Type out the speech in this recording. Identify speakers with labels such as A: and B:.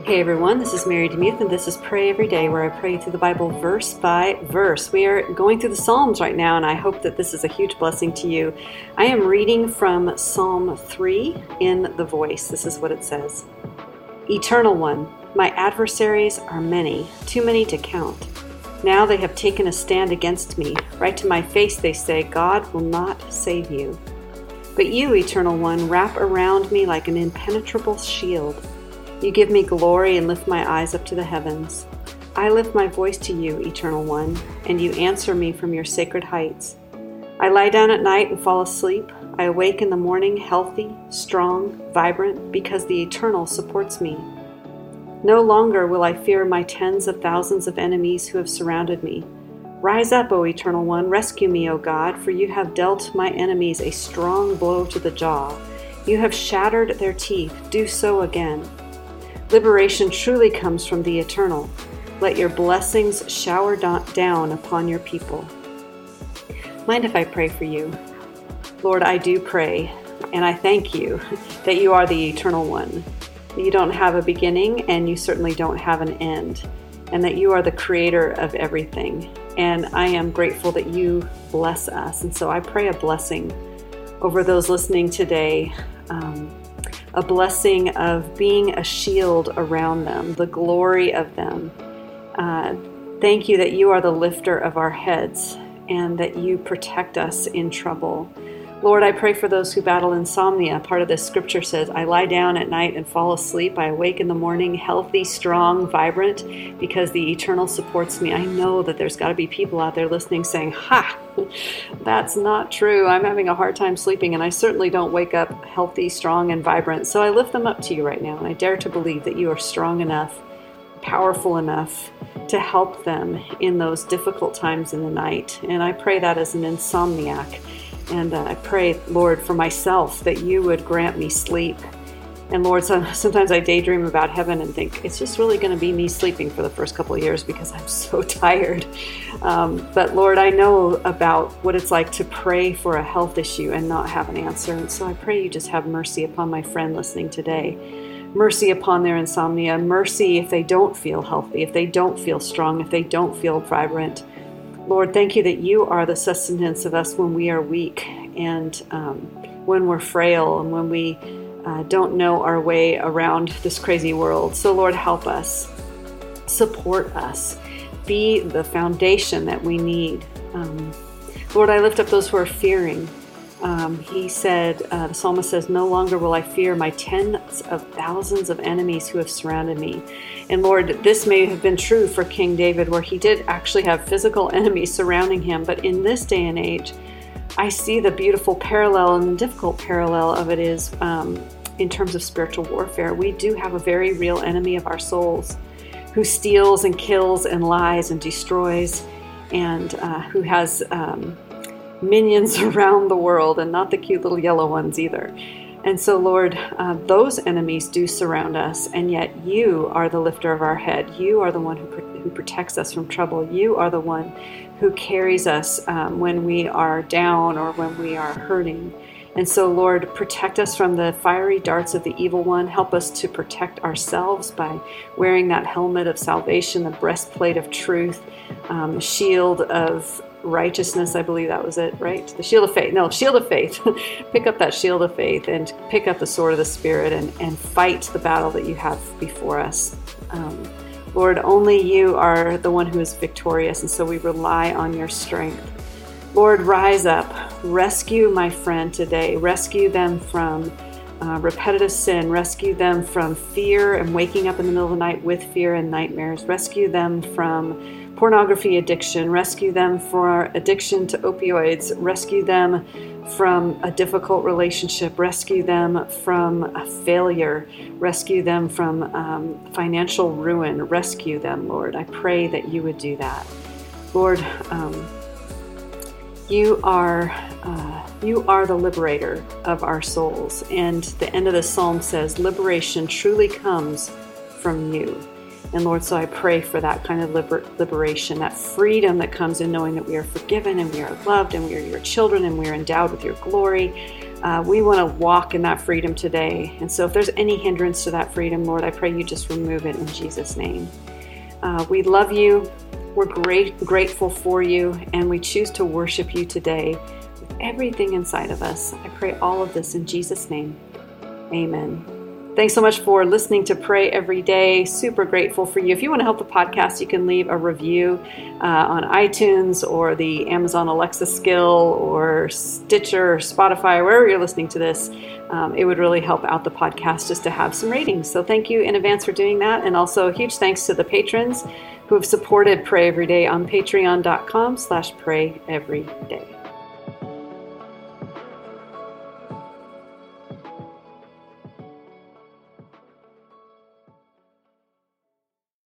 A: Hey everyone, this is Mary DeMuth, and this is Pray Every Day, where I pray through the Bible verse by verse. We are going through the Psalms right now, and I hope that this is a huge blessing to you. I am reading from Psalm 3 in The Voice. This is what it says. Eternal One, my adversaries are many, too many to count. Now they have taken a stand against me. Right to my face they say, God will not save you. But you, Eternal One, wrap around me like an impenetrable shield. You give me glory and lift my eyes up to the heavens. I lift my voice to you, Eternal One, and you answer me from your sacred heights. I lie down at night and fall asleep. I awake in the morning healthy, strong, vibrant, because the Eternal supports me. No longer will I fear my tens of thousands of enemies who have surrounded me. Rise up, O Eternal One, rescue me, O God, for you have dealt my enemies a strong blow to the jaw. You have shattered their teeth. Do so again. Liberation truly comes from the Eternal. Let your blessings shower down upon your people. Mind if I pray for you? Lord, I do pray, and I thank you that you are the Eternal One. That you don't have a beginning, and you certainly don't have an end, and that you are the creator of everything. And I am grateful that you bless us. And so I pray a blessing over those listening today, a blessing of being a shield around them, the glory of them. Thank you that you are the lifter of our heads and that you protect us in trouble. Lord, I pray for those who battle insomnia. Part of this scripture says, I lie down at night and fall asleep. I awake in the morning healthy, strong, vibrant, because the Eternal supports me. I know that there's got to be people out there listening saying, ha, that's not true. I'm having a hard time sleeping, and I certainly don't wake up healthy, strong, and vibrant. So I lift them up to you right now, and I dare to believe that you are strong enough, powerful enough to help them in those difficult times in the night. And I pray that as an insomniac. And I pray, Lord, for myself, that you would grant me sleep. And Lord, sometimes I daydream about heaven and think, it's just really going to be me sleeping for the first couple of years because I'm so tired. But Lord, I know about what it's like to pray for a health issue and not have an answer. And so I pray you just have mercy upon my friend listening today. Mercy upon their insomnia. Mercy if they don't feel healthy, if they don't feel strong, if they don't feel vibrant. Lord, thank you that you are the sustenance of us when we are weak and when we're frail and when we don't know our way around this crazy world. So Lord, help us, support us, be the foundation that we need. Lord, I lift up those who are fearing. He said, the psalmist says, no longer will I fear my tens of thousands of enemies who have surrounded me. And Lord, this may have been true for King David, where he did actually have physical enemies surrounding him. But in this day and age, I see the beautiful parallel and the difficult parallel of it is in terms of spiritual warfare. We do have a very real enemy of our souls who steals and kills and lies and destroys and who has minions around the world, and not the cute little yellow ones either. And so, Lord, those enemies do surround us, and yet you are the lifter of our head. You are the one who protects us from trouble. You are the one who carries us when we are down or when we are hurting. And so, Lord, protect us from the fiery darts of the evil one. Help us to protect ourselves by wearing that helmet of salvation, the breastplate of truth, shield of righteousness, I believe that was it, right? The shield of faith. No, shield of faith. Pick up that shield of faith and pick up the sword of the Spirit and fight the battle that you have before us. Lord, only you are the one who is victorious, and so we rely on your strength. Lord, rise up. Rescue my friend today. Rescue them from repetitive sin. Rescue them from fear and waking up in the middle of the night with fear and nightmares. Rescue them from pornography addiction. Rescue them from addiction to opioids. Rescue them from a difficult relationship. Rescue them from a failure. Rescue them from financial ruin. Rescue them, Lord. I pray that you would do that. Lord, you are the liberator of our souls. And the end of the psalm says, liberation truly comes from you. And Lord, so I pray for that kind of liberation, that freedom that comes in knowing that we are forgiven and we are loved and we are your children and we are endowed with your glory. We want to walk in that freedom today. And so if there's any hindrance to that freedom, Lord, I pray you just remove it in Jesus' name. We love you. We're grateful for you, and we choose to worship you today with everything inside of us. I pray all of this in Jesus' name. Amen. Thanks so much for listening to Pray Every Day. Super grateful for you. If you want to help the podcast, you can leave a review on iTunes or the Amazon Alexa skill or Stitcher or Spotify, wherever you're listening to this. It would really help out the podcast just to have some ratings. So thank you in advance for doing that. And also a huge thanks to the patrons who have supported Pray Every Day on patreon.com/prayeveryday.